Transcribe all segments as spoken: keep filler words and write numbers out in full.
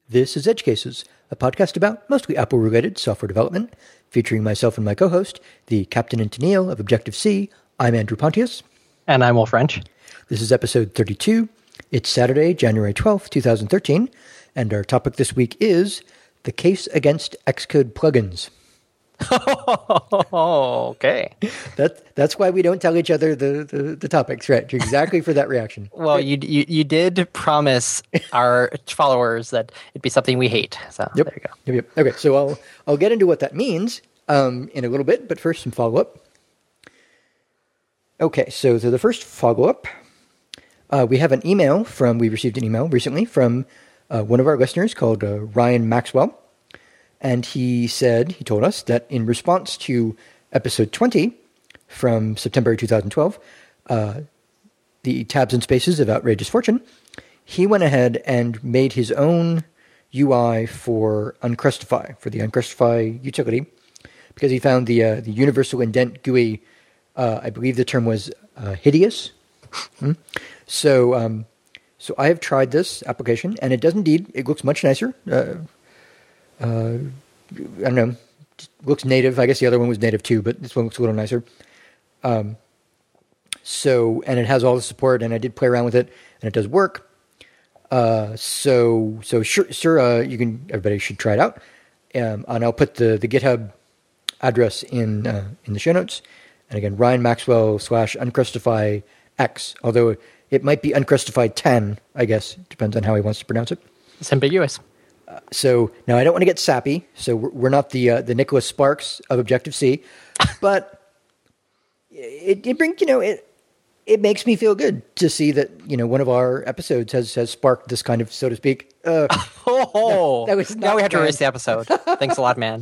This is Edge Cases, a podcast about mostly Apple-related software development, featuring myself and my co-host, the Captain and Tennille of Objective-C. I'm Andrew Pontius. And I'm Will French. This is episode thirty-two. It's Saturday, January twelfth, twenty thirteen, and our topic this week is the case against Xcode plugins. Oh, okay. That, that's why we don't tell each other the, the, the topics, right? Exactly for that reaction. Well, you, you you did promise our followers that it'd be something we hate. So yep. there you go. Yep, yep. Okay, so I'll I'll get into what that means um, in a little bit, but first some follow-up. Okay, so, so the first follow-up, uh, we have an email from, we received an email recently from uh, one of our listeners called uh, Ryan Maxwell. And he said, he told us that in response to episode twenty from September twenty twelve, uh, the tabs and spaces of Outrageous Fortune, he went ahead and made his own U I for Uncrustify, for the Uncrustify utility, because he found the uh, the universal indent G U I, uh, I believe the term was uh, hideous. Hmm? So, um, so I have tried this application, and it does indeed, it looks much nicer. Uh, Uh, I don't know, looks native. I guess the other one was native too, but this one looks a little nicer. Um, so, and it has all the support, and I did play around with it, and it does work. Uh, so, so sure, sure, uh, you can, everybody should try it out. Um, and I'll put the, the GitHub address in, uh, in the show notes. And again, Ryan Maxwell slash Uncrustify X, although it might be Uncrustify ten, I guess, depends on how he wants to pronounce it. It's ambiguous. Uh, so now I don't want to get sappy. So we're, we're not the uh, the Nicholas Sparks of Objective-C, but it, it brings you know it it makes me feel good to see that you know one of our episodes has has sparked this kind of, so to speak. Uh, oh, that, that was now we have bad. to erase the episode. Thanks a lot, man.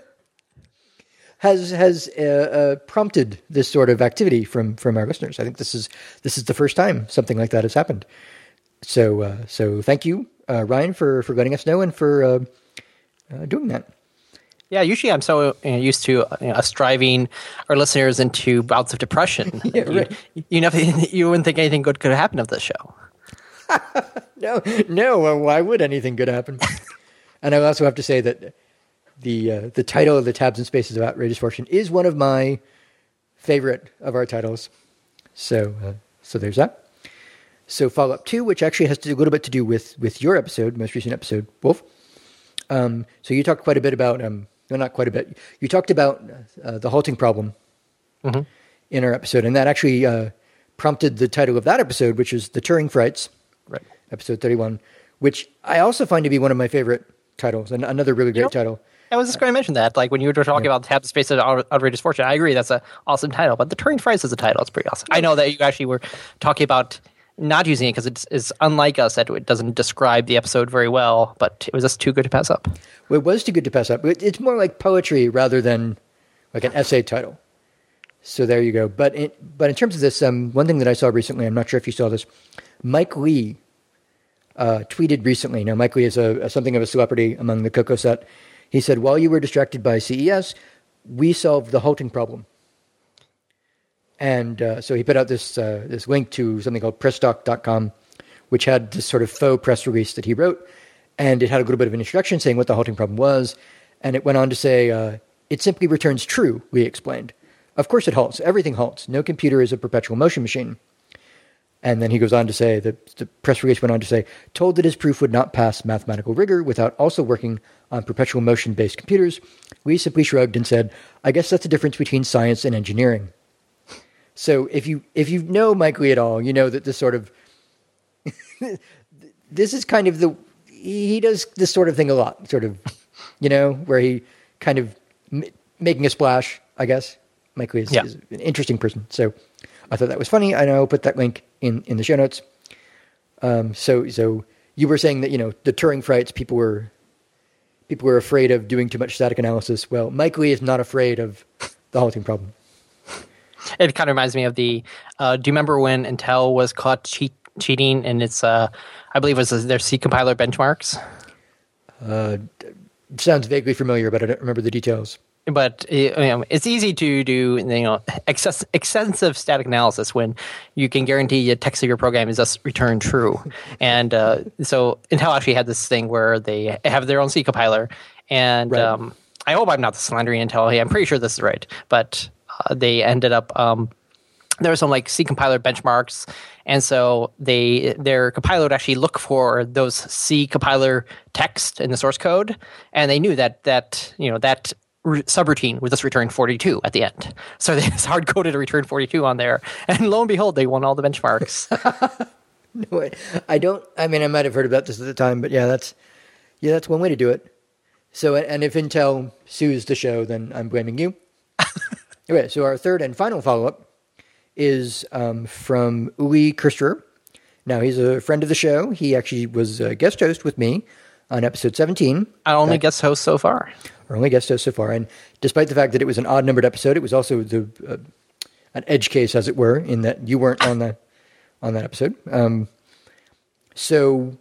Has has uh, uh, prompted this sort of activity from from our listeners. I think this is this is the first time something like that has happened. So uh, so thank you. Uh, Ryan, for, for letting us know and for uh, uh, doing that. Yeah, usually I'm so you know, used to uh, you know, us driving our listeners into bouts of depression. Yeah, right. you, you, never, you wouldn't think anything good could happen of this show. no, no. Well, why would anything good happen? And I also have to say that the uh, the title of the Tabs and Spaces of Outrageous Fortune is one of my favorite of our titles. So uh, so there's that. So follow-up two, which actually has to do a little bit to do with, with your episode, most recent episode, Wolf. Um, so you talked quite a bit about, um, no, not quite a bit. You talked about uh, the halting problem mm-hmm. in our episode, and that actually uh, prompted the title of that episode, which is The Turing Frights, right. episode thirty-one, which I also find to be one of my favorite titles, and another really great you know, title. I was just going to mention that, like when you were talking yeah. about Tab the Space of Outrageous Fortune, I agree, that's an awesome title, but The Turing Frights is a title, it's pretty awesome. I know that you actually were talking about not using it because it's, it's unlike us that it doesn't describe the episode very well, but it was just too good to pass up. Well, it was too good to pass up. It's more like poetry rather than like an essay title. So there you go. But in, but in terms of this, um, one thing that I saw recently, I'm not sure if you saw this, Mike Lee uh, tweeted recently. Now, Mike Lee is a, a something of a celebrity among the Coco set. He said, while you were distracted by C E S, we solved the halting problem. And uh, so he put out this uh, this link to something called pressdoc dot com, which had this sort of faux press release that he wrote. And it had a little bit of an introduction saying what the halting problem was. And it went on to say, uh, it simply returns true, we explained. Of course it halts. Everything halts. No computer is a perpetual motion machine. And then he goes on to say, the, the press release went on to say, told that his proof would not pass mathematical rigor without also working on perpetual motion-based computers, we simply shrugged and said, I guess that's the difference between science and engineering. So if you if you know Mike Lee at all, you know that this sort of this is kind of the he does this sort of thing a lot, sort of, you know, where he kind of m- making a splash. I guess Mike Lee is, yeah. is an interesting person. So I thought that was funny. I know I'll put that link in, in the show notes. Um, so so you were saying that you know the Turing Frights, people were people were afraid of doing too much static analysis. Well, Mike Lee is not afraid of the halting problem. It kind of reminds me of the, uh, do you remember when Intel was caught cheat, cheating in its, uh, I believe it was their C compiler benchmarks? Uh, sounds vaguely familiar, but I don't remember the details. but you know, it's easy to do you know excess, extensive static analysis when you can guarantee the text of your program is just returned true. And uh, so Intel actually had this thing where they have their own C compiler, and right. um, I hope I'm not slandering Intel. I'm pretty sure this is right, but uh, they ended up um, there were some like C compiler benchmarks, and so they their compiler would actually look for those C compiler text in the source code, and they knew that that you know that subroutine would just return forty-two at the end. So they just hard coded a return forty-two on there, and lo and behold, they won all the benchmarks. No, I don't. I mean, I might have heard about this at the time, but yeah, that's yeah, that's one way to do it. So, and if Intel sues the show, then I'm blaming you. Okay, so our third and final follow-up is um, from Uli Kirsterer. Now, he's a friend of the show. He actually was a guest host with me on episode seventeen. I only guest host so far. Our only guest host so far. And despite the fact that it was an odd-numbered episode, it was also the uh, an edge case, as it were, in that you weren't on the on that episode. Um, so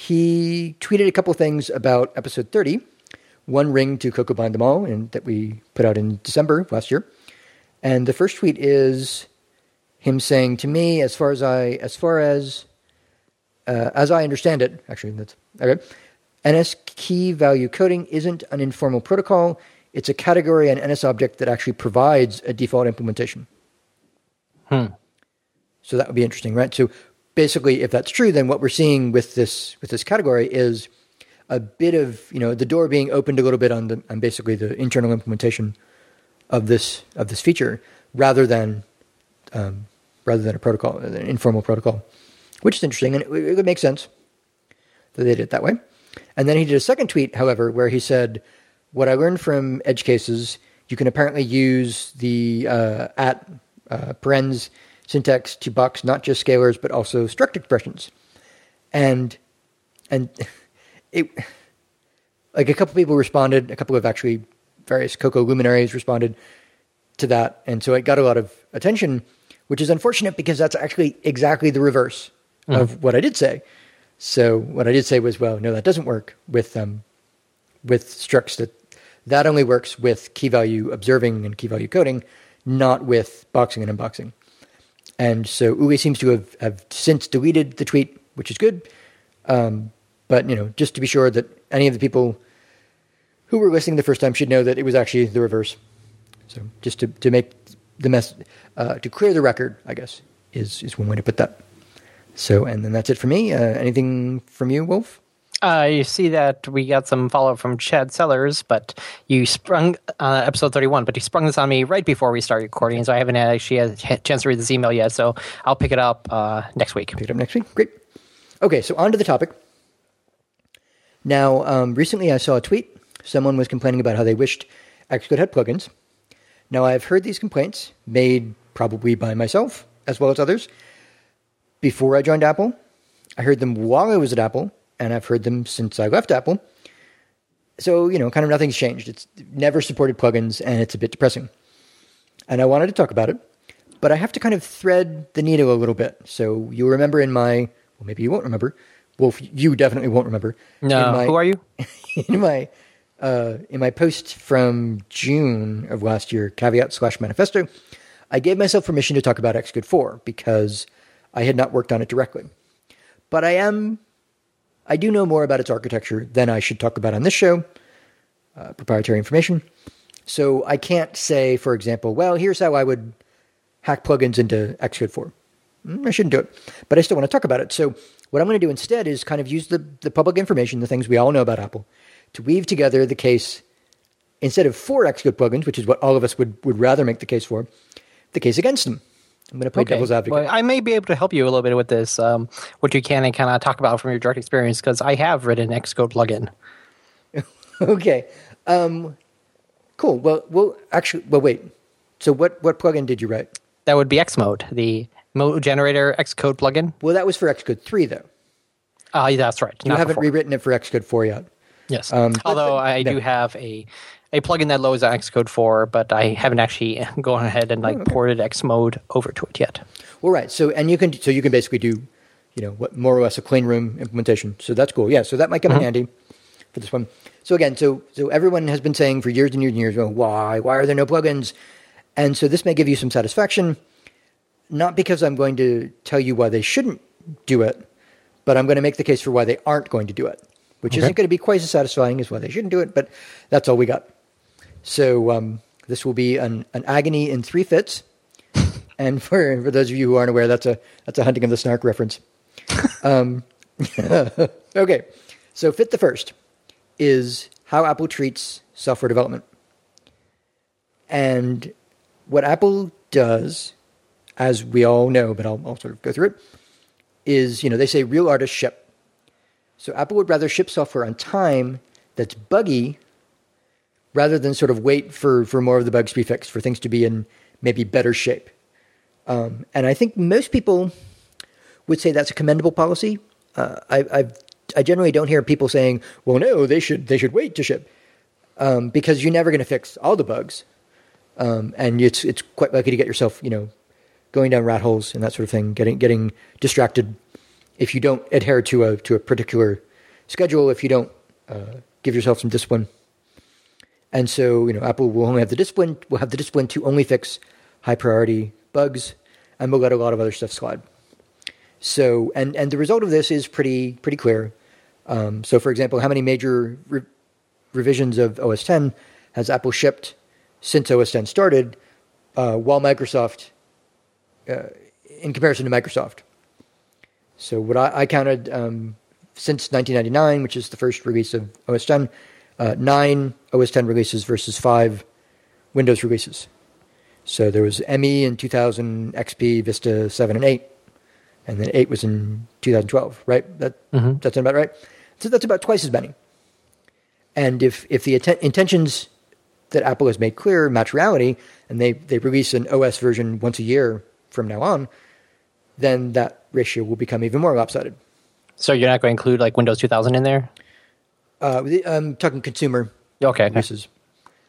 he tweeted a couple of things about episode thirty. One ring to Coco Bind Them All, and that we put out in December last year. And the first tweet is him saying to me, as far as I, as far as, uh, as I understand it, actually, that's okay. N S key value coding isn't an informal protocol. It's a category and N S object that actually provides a default implementation. Hmm. So that would be interesting, right? So basically, if that's true, then what we're seeing with this with this category is a bit of, you know, the door being opened a little bit on the on basically the internal implementation of this of this feature, rather than um, rather than a protocol, an informal protocol, which is interesting, and it, it would make sense that they did it that way. And then he did a second tweet, however, where he said, "What I learned from edge cases, you can apparently use the uh, at uh, parens syntax to box not just scalars but also struct expressions," and and it like a couple people responded, a couple of actually various Coco luminaries responded to that, and so it got a lot of attention, which is unfortunate because that's actually exactly the reverse mm. of what I did say. So what I did say was, well, no, that doesn't work with um, with structs. That that only works with key value observing and key value coding, not with boxing and unboxing. And so Uli seems to have, have since deleted the tweet, which is good. Um, but you know, just to be sure that any of the people who were listening the first time should know that it was actually the reverse. So just to, to make the mess uh, to clear the record, I guess is is one way to put that. So, and then that's it for me. Uh, anything from you, Wolf? Uh, you see that we got some follow-up from Chad Sellers, but you sprung uh, episode thirty-one, but you sprung this on me right before we started recording, so I haven't actually had a chance to read this email yet, so I'll pick it up uh, next week. Pick it up next week? Great. Okay, so on to the topic. Now, um, recently I saw a tweet. Someone was complaining about how they wished Xcode had plugins. Now, I've heard these complaints made probably by myself, as well as others, before I joined Apple. I heard them while I was at Apple, and I've heard them since I left Apple. So, you know, kind of nothing's changed. It's never supported plugins, and it's a bit depressing. And I wanted to talk about it, but I have to kind of thread the needle a little bit. So you'll remember in my, well, maybe you won't remember. Wolf, you definitely won't remember. No, my, who are you? in my uh, in my post from June of last year, caveat slash manifesto, I gave myself permission to talk about Xcode four because I had not worked on it directly. But I am, I do know more about its architecture than I should talk about on this show, uh, proprietary information. So I can't say, for example, well, here's how I would hack plugins into Xcode four. I shouldn't do it, but I still want to talk about it. So what I'm going to do instead is kind of use the, the public information, the things we all know about Apple, to weave together the case, instead of for Xcode plugins, which is what all of us would, would rather make the case for, the case against them. I'm going to play okay. devil's advocate. Well, I may be able to help you a little bit with this, um, what you can and cannot talk about from your direct experience, because I have written an Xcode plugin. Okay. Um, cool. Well, well, actually, well, wait. So what, what plugin did you write? That would be Xmode, the Mode Generator Xcode plugin. Well, that was for Xcode three, though. Oh, uh, that's right. You Not haven't before. rewritten it for Xcode four yet. Yes. Um, Although but, I no. do have a a plugin that loads on Xcode four, but I haven't actually gone ahead and like oh, okay. ported Xmode over to it yet. Well, right. So, and you can, so you can basically do, you know, what more or less a clean room implementation. So that's cool. Yeah. So that might come Mm-hmm. in handy. for this one. So again, so so everyone has been saying for years and years and years, well, why? Why are there no plugins? And so this may give you some satisfaction, not because I'm going to tell you why they shouldn't do it, but I'm going to make the case for why they aren't going to do it, which okay. isn't going to be quite as satisfying as why they shouldn't do it, but that's all we got. So um, this will be an, an agony in three fits. And for for those of you who aren't aware, that's a that's a Hunting of the Snark reference. Um, okay, so fit the first is how Apple treats software development. And what Apple does, as we all know, but I'll, I'll sort of go through it, is, you know, they say real artists ship. So Apple would rather ship software on time that's buggy rather than sort of wait for, for more of the bugs to be fixed, for things to be in maybe better shape. Um, and I think most people would say that's a commendable policy. Uh, I, I've, I generally don't hear people saying, well, no, they should they should wait to ship, um, because you're never going to fix all the bugs. Um, and it's it's quite likely to get yourself, you know, going down rat holes and that sort of thing, getting getting distracted if you don't adhere to a to a particular schedule, if you don't uh, give yourself some discipline. And so, you know, Apple will only have the discipline, will have the discipline to only fix high priority bugs, and will let a lot of other stuff slide. So, and, and the result of this is pretty pretty clear. Um, so, for example, how many major re- revisions of O S ten has Apple shipped since O S ten started, uh, while Microsoft, uh, in comparison to Microsoft? So what I, I counted um, since nineteen ninety-nine, which is the first release of O S ten, uh, nine O S ten releases versus five Windows releases. So there was M E in two thousand, X P, Vista seven and eight, and then eight was in two thousand twelve, right? That mm-hmm. That's about right? So that's about twice as many. And if, if the atten- intentions that Apple has made clear match reality, and they, they release an O S version once a year from now on, then that ratio will become even more lopsided. So you're not going to include like Windows two thousand in there? Uh, I'm talking consumer okay, releases. Okay.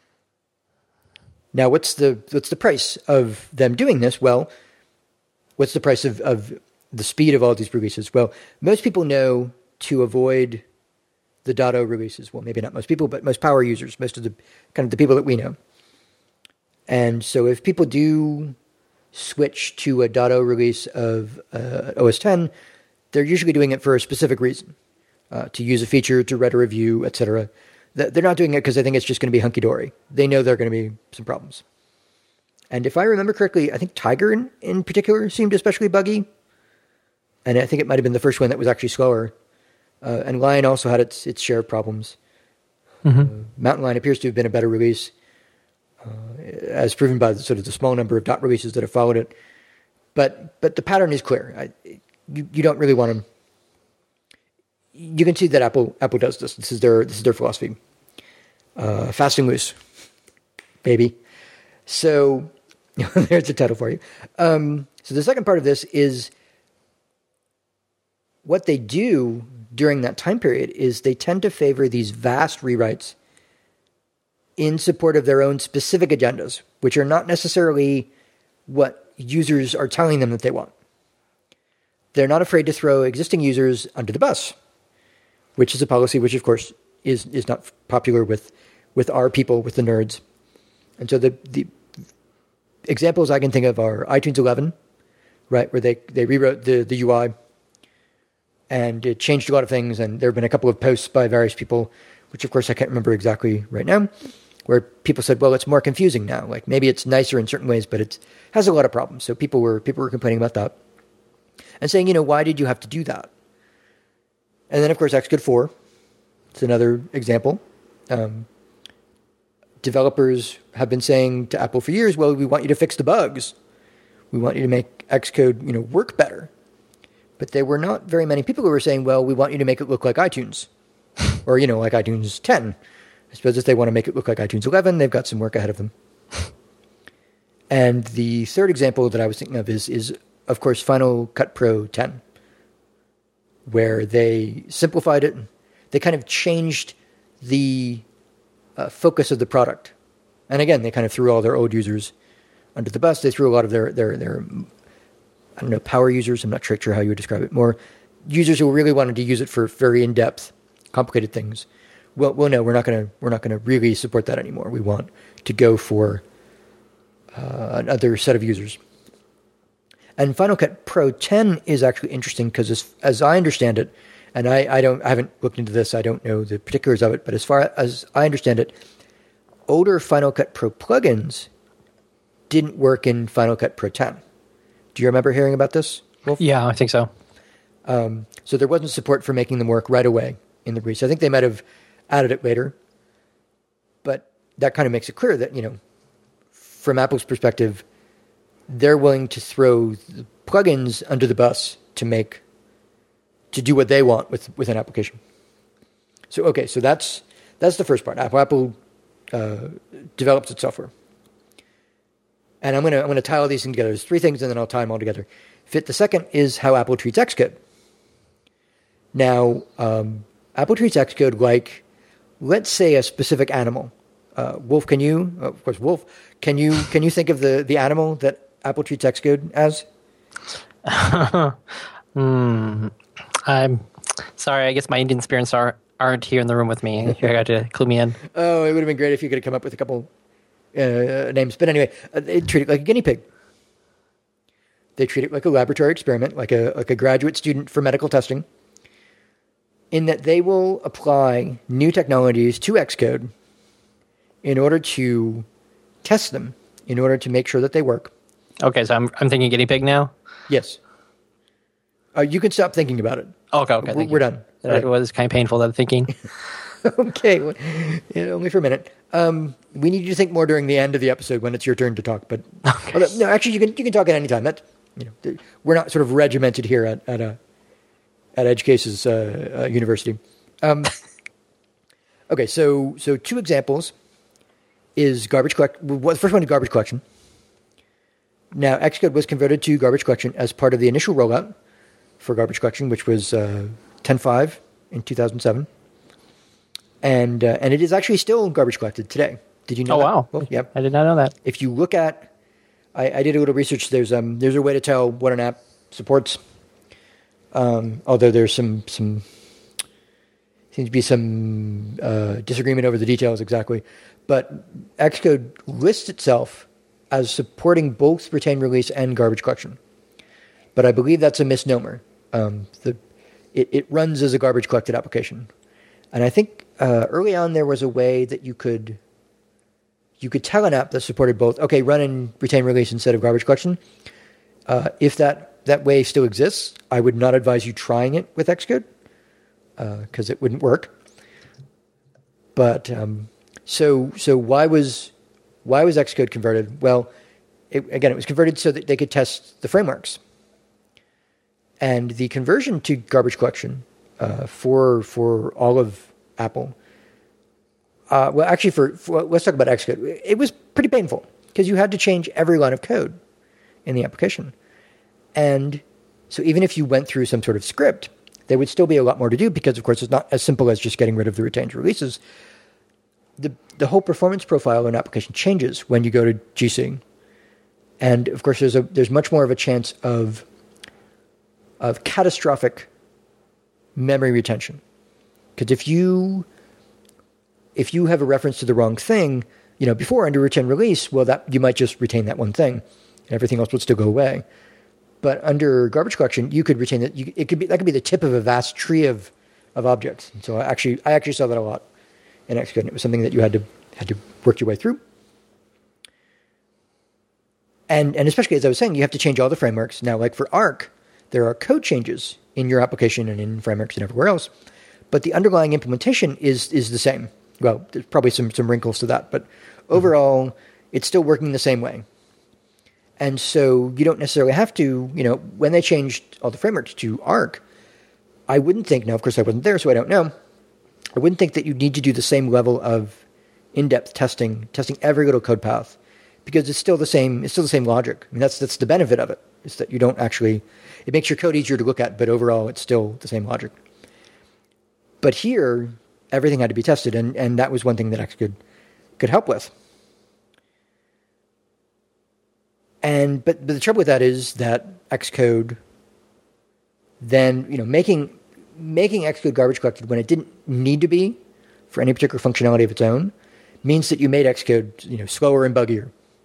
Now, what's the what's the price of them doing this? Well, what's the price of, of the speed of all these releases? Well, most people know to avoid the .o releases. Well, maybe not most people, but most power users, most of the kind of the people that we know. And so if people do switch to a .o release of uh, O S ten, they're usually doing it for a specific reason, uh, to use a feature, to write a review, et cetera. They're not doing it because they think it's just going to be hunky-dory. They know there are going to be some problems. And if I remember correctly, I think Tiger in, in particular seemed especially buggy. And I think it might have been the first one that was actually slower. Uh, and Lion also had its its share of problems. Mm-hmm. Uh, Mountain Lion appears to have been a better release, uh, as proven by the, sort of the small number of dot releases that have followed it. But but the pattern is clear. I, you you don't really want to. You can see that Apple Apple does this. This is their this is their philosophy. Uh, fast and loose, baby. So there's a title for you. Um, so the second part of this is what they do during that time period is they tend to favor these vast rewrites in support of their own specific agendas, which are not necessarily what users are telling them that they want. They're not afraid to throw existing users under the bus, which is a policy which, of course, is is not popular with with our people, with the nerds. And so the the examples I can think of are iTunes eleven, right, where they, they rewrote the, the U I, and it changed a lot of things, and there have been a couple of posts by various people, which, of course, I can't remember exactly right now, where people said, well, it's more confusing now. Like, maybe it's nicer in certain ways, but it has a lot of problems. So people were people were complaining about that and saying, you know, why did you have to do that? And then, of course, Xcode four. It's another example. Um, developers have been saying to Apple for years, well, we want you to fix the bugs. We want you to make Xcode, you know, work better. But there were not very many people who were saying, well, we want you to make it look like iTunes. Or, you know, like iTunes ten. I suppose if they want to make it look like iTunes eleven, they've got some work ahead of them. And the third example that I was thinking of is, is of course, Final Cut Pro ten, where they simplified it. They kind of changed the uh, focus of the product. And again, they kind of threw all their old users under the bus. They threw a lot of their, their, their I don't know, power users. I'm not sure how you would describe it. More users who really wanted to use it for very in-depth, complicated things well, well, no, we're not going to we're not going to really support that anymore. We want to go for uh, another set of users. And Final Cut Pro ten is actually interesting because, as, as I understand it, and I, I don't I haven't looked into this, I don't know the particulars of it, but as far as I understand it, older Final Cut Pro plugins didn't work in Final Cut Pro ten. Do you remember hearing about this, Wolf? Yeah, I think so. Um, so there wasn't support for making them work right away in the release. I think they might have added it later, but that kind of makes it clear that, you know, from Apple's perspective, they're willing to throw the plugins under the bus to make, to do what they want with, with an application. So, okay, so that's, that's the first part. Apple, Apple uh, develops its software. And I'm going to, I'm going to tie all these things together. There's three things and then I'll tie them all together. Fit the second is how Apple treats Xcode. Now, um, Apple treats Xcode like, let's say, a specific animal. Uh, Wolf, can you, uh, of course, Wolf, can you can you think of the, the animal that Apple treats Xcode as? mm, I'm sorry. I guess my Indian spirits are, aren't here in the room with me. You got to clue me in. Oh, it would have been great if you could have come up with a couple uh, names. But anyway, uh, they treat it like a guinea pig. They treat it like a laboratory experiment, like a like a graduate student for medical testing, in that they will apply new technologies to Xcode in order to test them, in order to make sure that they work. Okay, so I'm I'm thinking guinea pig now? Yes. Uh, you can stop thinking about it. Okay, okay. We're, we're done. That right. was kind of painful, that thinking. Okay, well, yeah, only for a minute. Um, we need you to think more during the end of the episode when it's your turn to talk. But okay. although, no, actually, you can you can talk at any time. That you know, we're not sort of regimented here at at a at Edge Cases uh, uh, University. Um, okay, so so two examples is garbage collect. Well, the first one is garbage collection. Now, Xcode was converted to garbage collection as part of the initial rollout for garbage collection, which was uh, ten point five in two thousand seven. And uh, and it is actually still garbage collected today. Did you know oh, that? wow. Well, yep. I did not know that. If you look at, I, I did a little research. There's um there's a way to tell what an app supports. Um, although there's some some seems to be some uh, disagreement over the details exactly, but Xcode lists itself as supporting both retain release and garbage collection. But I believe that's a misnomer. Um, the it, it runs as a garbage collected application, and I think. Uh, early on, there was a way that you could you could tell an app that supported both. Okay, run and retain release instead of garbage collection. Uh, if that, that way still exists, I would not advise you trying it with Xcode because uh, it wouldn't work. But um, so so why was why was Xcode converted? Well, it, again, it was converted so that they could test the frameworks. And the conversion to garbage collection uh, for for all of Apple. Uh, well, actually, for, for let's talk about Xcode. It was pretty painful because you had to change every line of code in the application, and so even if you went through some sort of script, there would still be a lot more to do because, of course, it's not as simple as just getting rid of the retained releases. The the whole performance profile of an application changes when you go to G C, and of course, there's a there's much more of a chance of of catastrophic memory retention. Because if you if you have a reference to the wrong thing, you know, before under retain release, well, that you might just retain that one thing, and everything else would still go away. But under garbage collection, you could retain that. You, it could be that could be the tip of a vast tree of of objects. And so I actually I actually saw that a lot in Xcode. And it was something that you had to had to work your way through. And and especially as I was saying, you have to change all the frameworks now. Like for Arc, there are code changes in your application and in frameworks and everywhere else. But the underlying implementation is is the same. Well, there's probably some, some wrinkles to that, but overall, mm-hmm. it's still working the same way. And so you don't necessarily have to, you know, when they changed all the frameworks to Arc, I wouldn't think, now of course I wasn't there, so I don't know, I wouldn't think that you need to do the same level of in-depth testing, testing every little code path, because it's still the same, it's still the same logic. I mean, that's that's the benefit of it, is that you don't actually, it makes your code easier to look at, but overall it's still the same logic. But here, everything had to be tested, and, and that was one thing that Xcode could help with. And but, but the trouble with that is that Xcode then, you know, making making Xcode garbage collected when it didn't need to be for any particular functionality of its own means that you made Xcode, you know, slower and buggier.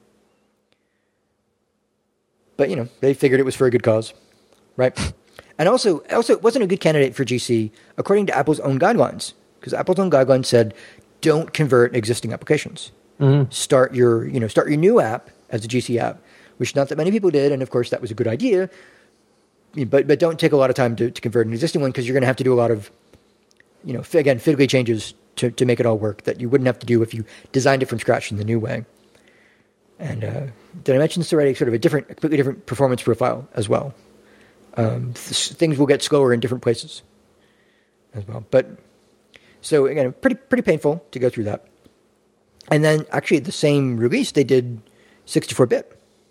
But, you know, they figured it was for a good cause, right? And also, also, it wasn't a good candidate for G C according to Apple's own guidelines, because Apple's own guidelines said, don't convert existing applications. Mm-hmm. Start your, you know, start your new app as a G C app, which not that many people did, and of course that was a good idea. But but don't take a lot of time to, to convert an existing one, because you're going to have to do a lot of, you know, again, fiddly changes to, to make it all work that you wouldn't have to do if you designed it from scratch in the new way. And uh, did I mention this already? Sort of a different, completely different performance profile as well. Um, th- things will get slower in different places as well. But so again, pretty pretty painful to go through that. And then actually, the same release they did sixty-four bit.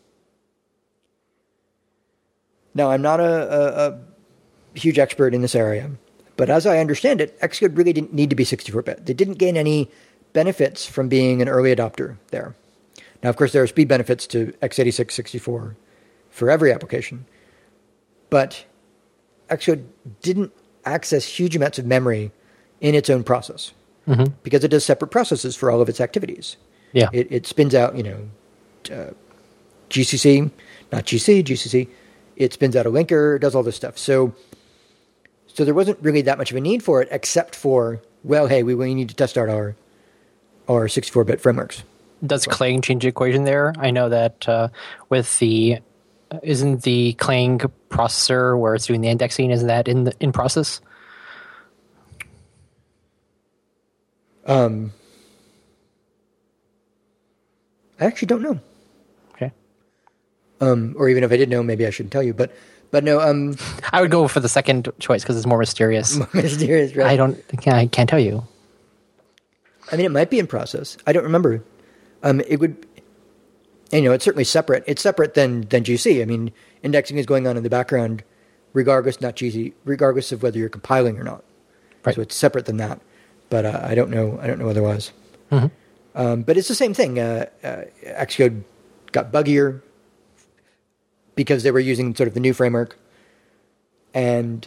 Now, I'm not a, a, a huge expert in this area, but as I understand it, Xcode really didn't need to be sixty-four bit. They didn't gain any benefits from being an early adopter there. Now, of course, there are speed benefits to x eighty-six sixty-four for every application, but Xcode didn't access huge amounts of memory in its own process mm-hmm. because it does separate processes for all of its activities. Yeah, it, it spins out, you know, uh, G C C, not G C, G C C. It spins out a linker, does all this stuff. So, so there wasn't really that much of a need for it, except for, well, hey, we, we need to test out our our sixty-four bit frameworks. Does Clang change the equation there? I know that uh, with the isn't the Clang processor where it's doing the indexing, isn't that in the in process? Um, I actually don't know. Okay. Um, or even if I did know, maybe I shouldn't tell you. But, but no. Um, I would go for the second choice because it's more mysterious. More mysterious, right? I don't. I can't tell you. I mean, it might be in process. I don't remember. Um, it would. And, you know, it's certainly separate. It's separate than than G C. I mean, indexing is going on in the background, regardless, not G C, regardless of whether you're compiling or not. Right. So it's separate than that. But uh, I don't know. I don't know otherwise. Mm-hmm. Um, but it's the same thing. Uh, uh, Xcode got buggier because they were using sort of the new framework, and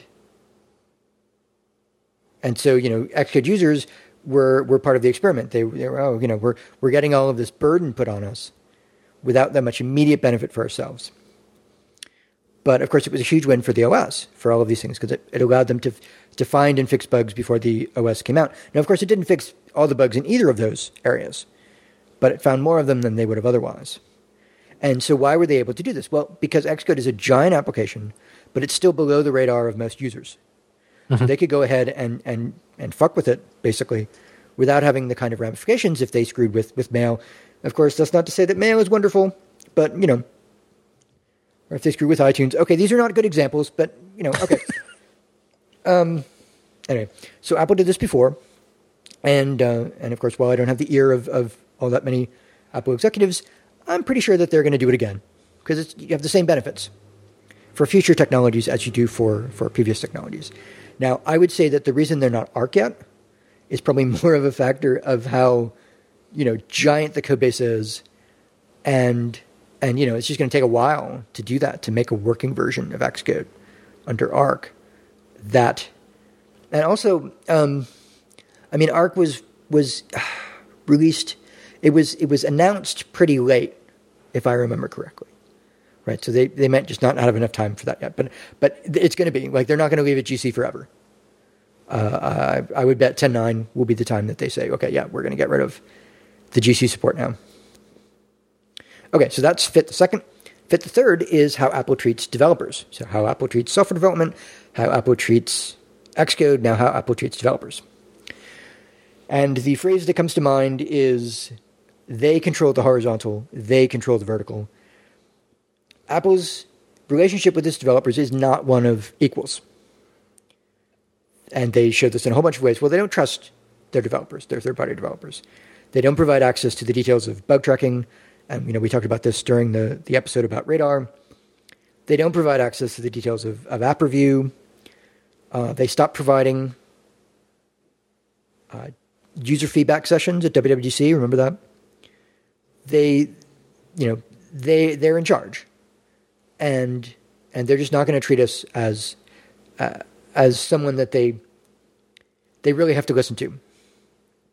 and so you know Xcode users were were part of the experiment. They, they were oh you know we're we're getting all of this burden put on us without that much immediate benefit for ourselves. But of course, it was a huge win for the O S for all of these things because it, it allowed them to to find and fix bugs before the O S came out. Now, of course, it didn't fix all the bugs in either of those areas, but it found more of them than they would have otherwise. And so why were they able to do this? Well, because Xcode is a giant application, but it's still below the radar of most users. Mm-hmm. So they could go ahead and, and, and fuck with it, basically, without having the kind of ramifications if they screwed with, with Mail. Of course, that's not to say that Mail is wonderful, but, you know, or if they screw with iTunes. Okay, these are not good examples, but, you know, okay. um, anyway, so Apple did this before. And, uh, and of course, while I don't have the ear of, of all that many Apple executives, I'm pretty sure that they're going to do it again because you have the same benefits for future technologies as you do for, for previous technologies. Now, I would say that the reason they're not Arc yet is probably more of a factor of how, you know, giant the code base is. And, and you know, it's just going to take a while to do that, to make a working version of Xcode under Arc. That, and also, um, I mean, Arc was was uh, released. It was it was announced pretty late, if I remember correctly, right? So they, they might just not have enough time for that yet. But but it's going to be like they're not going to leave it G C forever. Uh, I, I would bet ten point nine will be the time that they say, okay, yeah, we're going to get rid of the G C support now. Okay, so that's fit the second. Fit the third is how Apple treats developers. So how Apple treats software development, how Apple treats Xcode, now how Apple treats developers. And the phrase that comes to mind is they control the horizontal, they control the vertical. Apple's relationship with its developers is not one of equals. And they show this in a whole bunch of ways. Well, they don't trust their developers, their third-party developers. They don't provide access to the details of bug tracking. And, you know, we talked about this during the, the episode about Radar. They don't provide access to the details of, of app review. Uh, they stopped providing uh, user feedback sessions at W W D C. Remember that? They, you know, they they're in charge, and and they're just not going to treat us as uh, as someone that they they really have to listen to.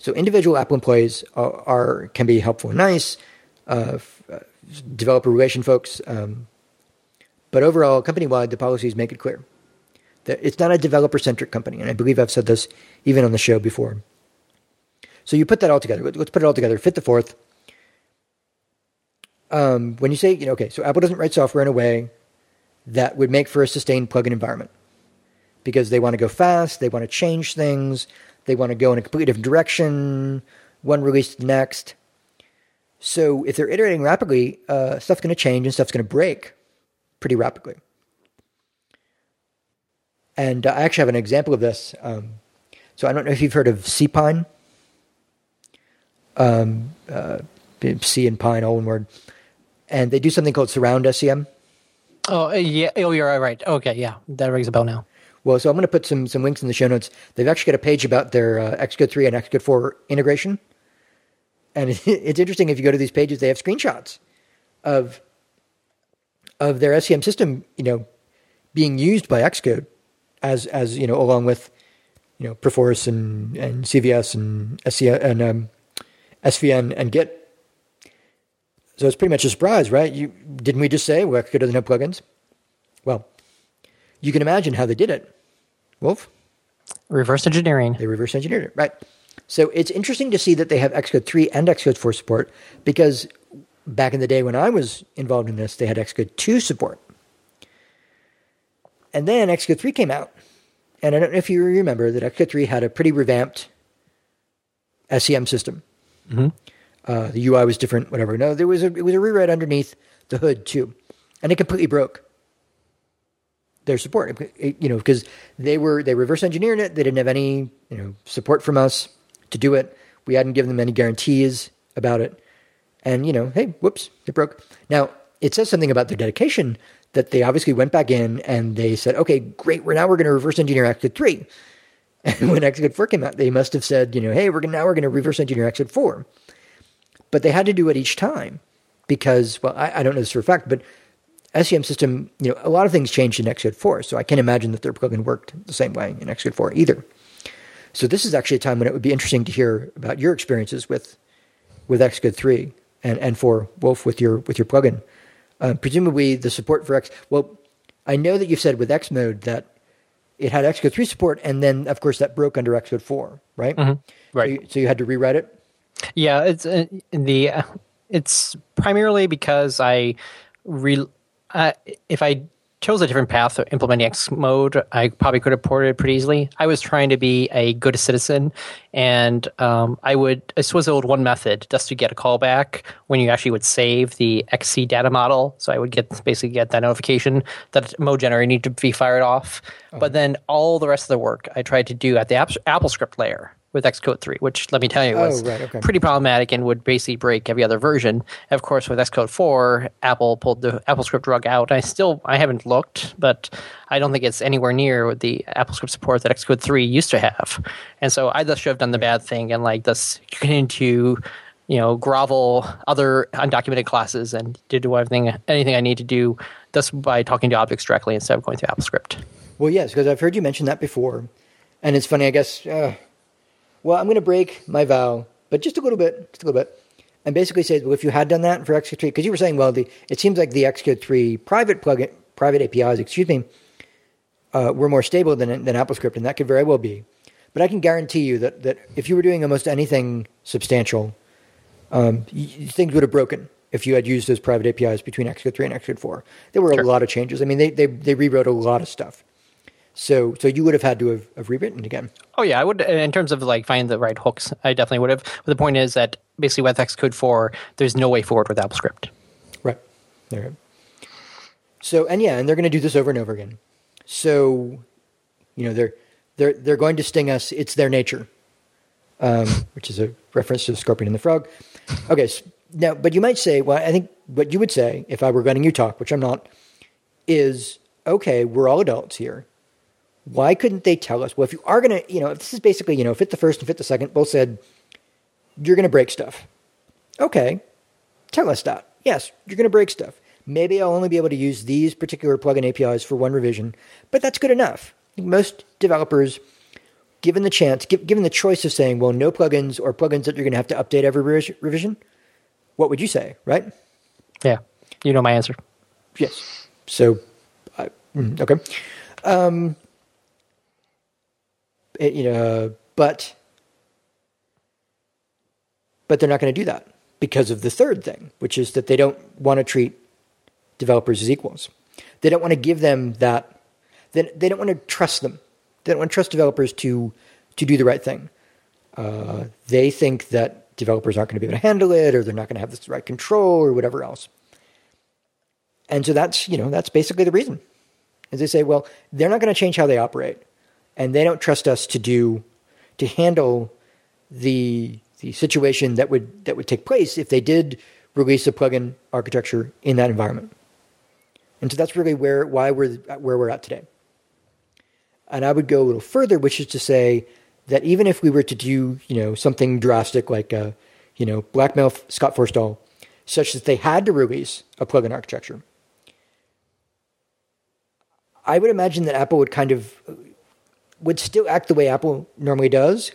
So individual Apple employees are, are can be helpful and nice, uh, uh, developer relation folks, um, but overall, company-wide, the policies make it clear that it's not a developer-centric company, and I believe I've said this even on the show before. So you put that all together. Let's put it all together. Fit the fourth. Um, when you say, you know, okay, so Apple doesn't write software in a way that would make for a sustained plugin environment because they want to go fast, they want to change things, they want to go in a completely different direction, one release to the next. So if they're iterating rapidly, uh, stuff's going to change and stuff's going to break pretty rapidly. And uh, I actually have an example of this. Um, so I don't know if you've heard of cPine. Um, uh, C and Pine, all one word. And they do something called Surround S C M. Oh, yeah. Oh, you're right. Okay, yeah. That rings a bell now. Well, so I'm going to put some some links in the show notes. They've actually got a page about their uh, Xcode three and Xcode four integration. And it, it's interesting, if you go to these pages, they have screenshots of of their S C M system, you know, being used by Xcode as, as you know, along with, you know, Perforce and, and C V S and S C and um, S V N and Git. So it's pretty much a surprise, right? You didn't we just say, well, Xcode doesn't have plugins? Well, you can imagine how they did it. Wolf? Reverse engineering. They reverse engineered it, right? So it's interesting to see that they have Xcode three and Xcode four support, because back in the day when I was involved in this, they had Xcode two support. And then Xcode three came out. And I don't know if you remember that Xcode three had a pretty revamped S C M system. Mm-hmm. Uh, the U I was different, whatever. No, there was a, it was a rewrite underneath the hood too. And it completely broke their support, it, it, you know, because they were, they reverse engineered it. They didn't have any, you know, support from us to do it. We hadn't given them any guarantees about it. And, you know, hey, whoops, it broke. Now, it says something about their dedication, that they obviously went back in and they said, okay, great, we're now we're going to reverse engineer Xcode three. And when Xcode four came out, they must have said, you know, hey, we're gonna, now we're going to reverse engineer Xcode four. But they had to do it each time because, well, I, I don't know this for a fact, but S C M system, you know, a lot of things changed in Xcode four, so I can't imagine that their plugin worked the same way in Xcode four either. So this is actually a time when it would be interesting to hear about your experiences with with Xcode three and, and for Wolf with your with your plugin. Uh, presumably the support for X. Well, I know that you've said with Xmode that it had Xcode three support, and then of course that broke under Xcode four, right? Mm-hmm. Right. So you, so you had to rewrite it. Yeah, it's uh, the uh, it's primarily because I re uh, if I chose a different path of implementing Xmode, I probably could have ported it pretty easily. I was trying to be a good citizen, and um, I would I swizzled one method just to get a callback when you actually would save the X C data model. So I would get basically get that notification that mode generator needed to be fired off. Oh. But then all the rest of the work I tried to do at the app, AppleScript layer with Xcode three, which, let me tell you, was oh, right, okay. pretty problematic and would basically break every other version. Of course, with Xcode four, Apple pulled the AppleScript rug out. I still, I haven't looked, but I don't think it's anywhere near the AppleScript support that Xcode three used to have. And so I just should have done the bad thing and like this continue to, you know, grovel other undocumented classes and did everything, anything I need to do just by talking to objects directly instead of going through AppleScript. Well, yes, because I've heard you mention that before. And it's funny, I guess, uh, well, I'm going to break my vow, but just a little bit, just a little bit, and basically say, well, if you had done that for Xcode three, because you were saying, well, the, it seems like the Xcode three private plugin, private A P Is, excuse me, uh, were more stable than than AppleScript, and that could very well be. But I can guarantee you that, that if you were doing almost anything substantial, um, y- things would have broken if you had used those private A P Is between Xcode three and Xcode four. There were sure. a lot of changes. I mean, they, they they rewrote a lot of stuff. So so you would have had to have, have rewritten it again. Oh, yeah. I would, in terms of like finding the right hooks, I definitely would have. But the point is that basically with Xcode four, there's no way forward with AppleScript. Right. There. So, and yeah, and they're going to do this over and over again. So, you know, they're they're they're going to sting us. It's their nature, um, which is a reference to the scorpion and the frog. Okay. So now, but you might say, well, I think what you would say if I were letting you talk, which I'm not, is, okay, we're all adults here. Why couldn't they tell us? Well, if you are going to, you know, if this is basically, you know, fit the first and fit the second, both said, you're going to break stuff. Okay, tell us that. Yes, you're going to break stuff. Maybe I'll only be able to use these particular plugin A P Is for one revision, but that's good enough. Most developers given the chance, give, given the choice of saying, well, no plugins or plugins that you're going to have to update every revis- revision, what would you say, right? Yeah, you know my answer. Yes. So, I, mm, okay. Um, it, you know, but but they're not going to do that because of the third thing, which is that they don't want to treat developers as equals. They don't want to give them that. They, they don't want to trust them. They don't want to trust developers to to do the right thing. Uh, they think that developers aren't going to be able to handle it, or they're not going to have the right control, or whatever else. And so that's, you know, that's basically the reason. Is they say, well, they're not going to change how they operate, and they don't trust us to do to handle the the situation that would that would take place if they did release a plugin architecture in that environment. And so that's really where why we're where we're at today. And I would go a little further, which is to say that even if we were to do, you know, something drastic like, uh, you know, blackmail Scott Forstall, such that they had to release a plugin architecture, I would imagine that Apple would kind of would still act the way Apple normally does,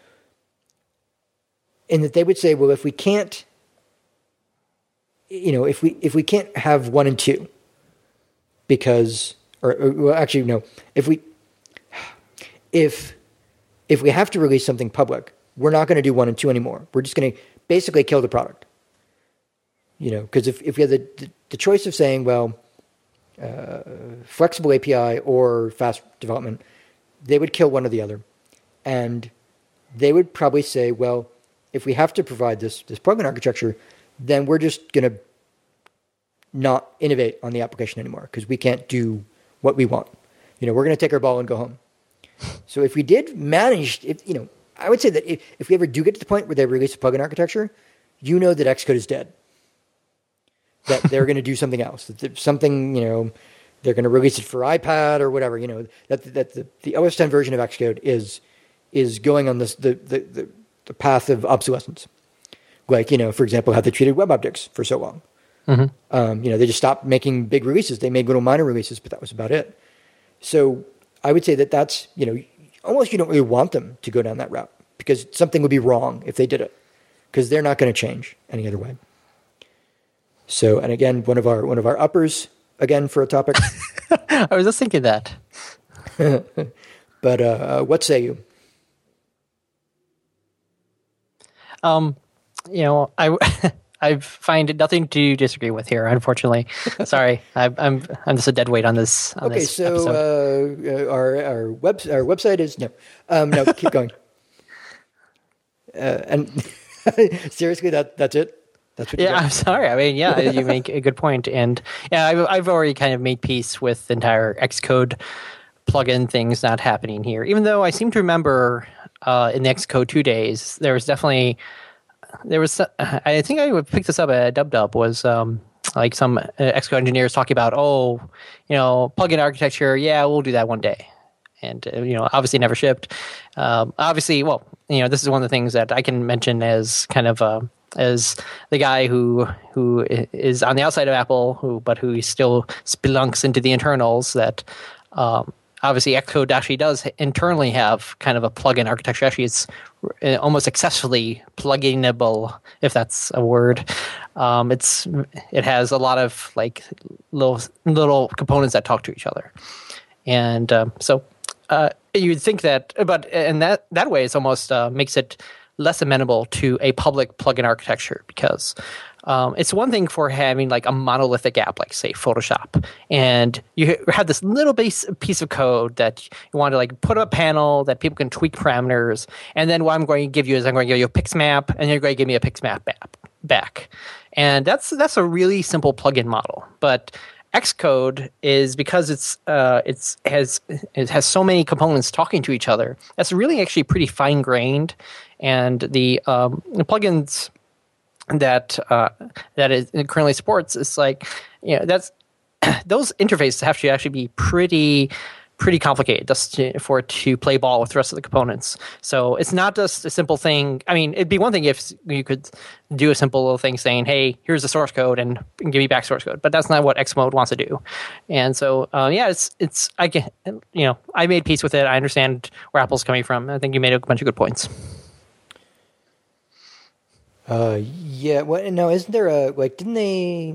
in that they would say, well, if we can't, you know, if we if we can't have one and two, because, or, or well, actually, no, if we if if we have to release something public, we're not going to do one and two anymore. We're just going to basically kill the product. You know, because if, if we have the, the, the choice of saying, well, uh, flexible A P I or fast development, they would kill one or the other. And they would probably say, well, if we have to provide this, this plugin architecture, then we're just going to not innovate on the application anymore because we can't do what we want. You know, we're going to take our ball and go home. So if we did manage, if, you know, I would say that if, if we ever do get to the point where they release a plugin architecture, you know that Xcode is dead. That they're going to do something else. That something, you know, they're going to release it for iPad or whatever. You know, that that the, the O S ten version of Xcode is is going on this the, the, the, the path of obsolescence. Like, you know, for example, how they treated web objects for so long. Mm-hmm. Um, you know, they just stopped making big releases. They made little minor releases, but that was about it. So I would say that that's, you know, almost you don't really want them to go down that route because something would be wrong if they did it because they're not going to change any other way. So, and again, one of our one of our uppers again for a topic. I was just thinking that. But uh, what say you? Um, you know, I I find nothing to disagree with here. Unfortunately, sorry, I, I'm I'm just a dead weight on this. On okay, this so episode. Uh, our our web our website is no, um, no. Keep going. Uh, and seriously, that that's it. That's what yeah, I'm sorry. I mean, yeah, you make a good point, and yeah, I've I've already kind of made peace with the entire Xcode plugin things not happening here. Even though I seem to remember uh, in the Xcode two days, there was definitely there was. I think I would pick this up at DubDub was um, like some uh, Xcode engineers talking about, oh, you know, plugin architecture. Yeah, we'll do that one day. And, uh, you know, obviously never shipped. Um, obviously, well, you know, this is one of the things that I can mention as kind of uh, as the guy who who is on the outside of Apple, who but who still spelunks into the internals. That um, obviously Xcode actually does internally have kind of a plugin architecture. Actually, it's almost successfully pluginable, if that's a word. Um, it's it has a lot of like little little components that talk to each other, and um, so. Uh, you'd think that, but in that that way, it almost uh, makes it less amenable to a public plugin architecture because um, it's one thing for having like a monolithic app, like say Photoshop, and you have this little base piece of code that you want to like put up a panel that people can tweak parameters, and then what I'm going to give you is I'm going to give you a Pixmap, and you're going to give me a Pixmap back, and that's that's a really simple plugin model, but Xcode is because it's uh, it's has it has so many components talking to each other. That's really actually pretty fine grained, and the, um, the plugins that uh, that it currently supports is like you know that's those interfaces have to actually be pretty pretty complicated just to, for it to play ball with the rest of the components. So it's not just a simple thing. I mean, it'd be one thing if you could do a simple little thing saying, hey, here's the source code and, and give me back source code. But that's not what Xmode wants to do. And so, uh, yeah, it's, it's I get, you know, I made peace with it. I understand where Apple's coming from. I think you made a bunch of good points. Uh, yeah. What? No, isn't there a, like, didn't they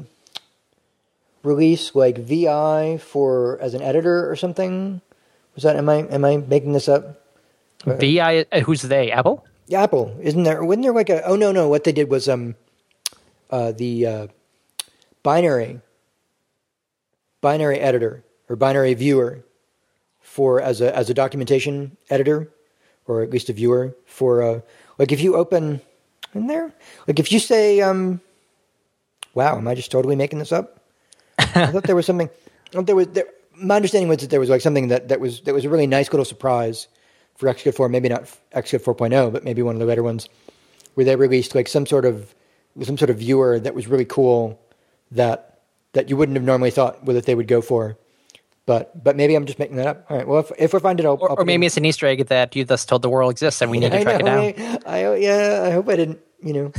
release like V I for as an editor or something? Was that am I am I making this up? V I, who's they? Apple? Yeah, Apple. Isn't there? Wasn't there like a? Oh no, no. What they did was um, uh, the uh, binary binary editor or binary viewer for as a as a documentation editor, or at least a viewer for uh, like if you open in there, like if you say um, wow, am I just totally making this up? I thought there was something. There was there, my understanding was that there was like something that, that was that was a really nice little surprise for Xcode four. Maybe not Xcode four point oh, but maybe one of the later ones, where they released like some sort of some sort of viewer that was really cool that that you wouldn't have normally thought that they would go for. But but maybe I'm just making that up. All right. Well, if if I find it, I'll. Or, I'll or maybe it's an Easter egg that you thus told the world exists and we need to track know, it down. I, I yeah. I hope I didn't. You know.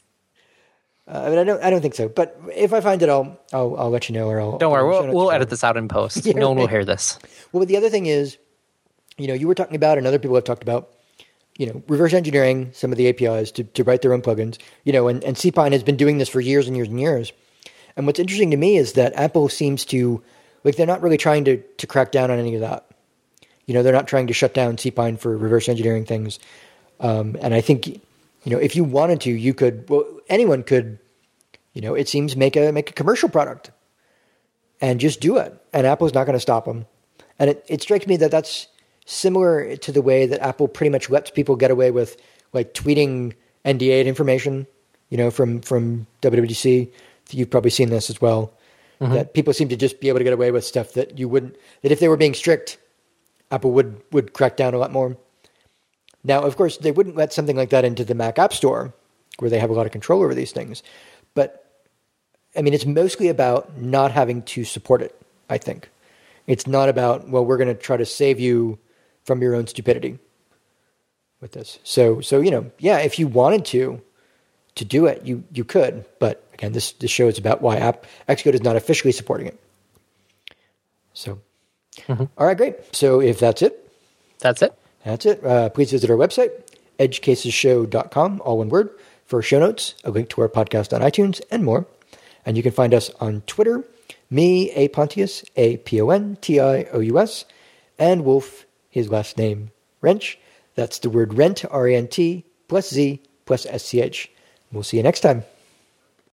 Uh, I mean, I don't. I don't think so. But if I find it, I'll. I'll, I'll let you know. Or I'll. Don't worry, I'll we'll, we'll edit this out in post. Yeah, no one will right. hear this. Well, but the other thing is, you know, you were talking about, and other people have talked about, you know, reverse engineering some of the A P Is to, to write their own plugins. You know, and, and cPine has been doing this for years and years and years. And what's interesting to me is that Apple seems to, like, they're not really trying to, to crack down on any of that. You know, they're not trying to shut down cPine for reverse engineering things. Um, and I think, you know, if you wanted to, you could. Well, anyone could. You know, it seems make a make a commercial product and just do it. And Apple's not going to stop them. And it, it strikes me that that's similar to the way that Apple pretty much lets people get away with like tweeting N D A information, you know, from, from W W D C. You've probably seen this as well. Mm-hmm. That people seem to just be able to get away with stuff that you wouldn't, that if they were being strict, Apple would, would crack down a lot more. Now, of course, they wouldn't let something like that into the Mac App Store where they have a lot of control over these things. But I mean, it's mostly about not having to support it, I think. It's not about, well, we're going to try to save you from your own stupidity with this. So, so you know, yeah, if you wanted to, to do it, you, you could. But again, this, this show is about why app, Xcode is not officially supporting it. So, mm-hmm. All right, great. So if that's it. That's it. That's it. Uh, please visit our website, edge cases show dot com, all one word, for show notes, a link to our podcast on iTunes, and more. And you can find us on Twitter, me, A Pontius, A P O N T I O U S, and Wolf, his last name, Wrench. That's the word rent, R E N T, plus Z, plus S C H. We'll see you next time.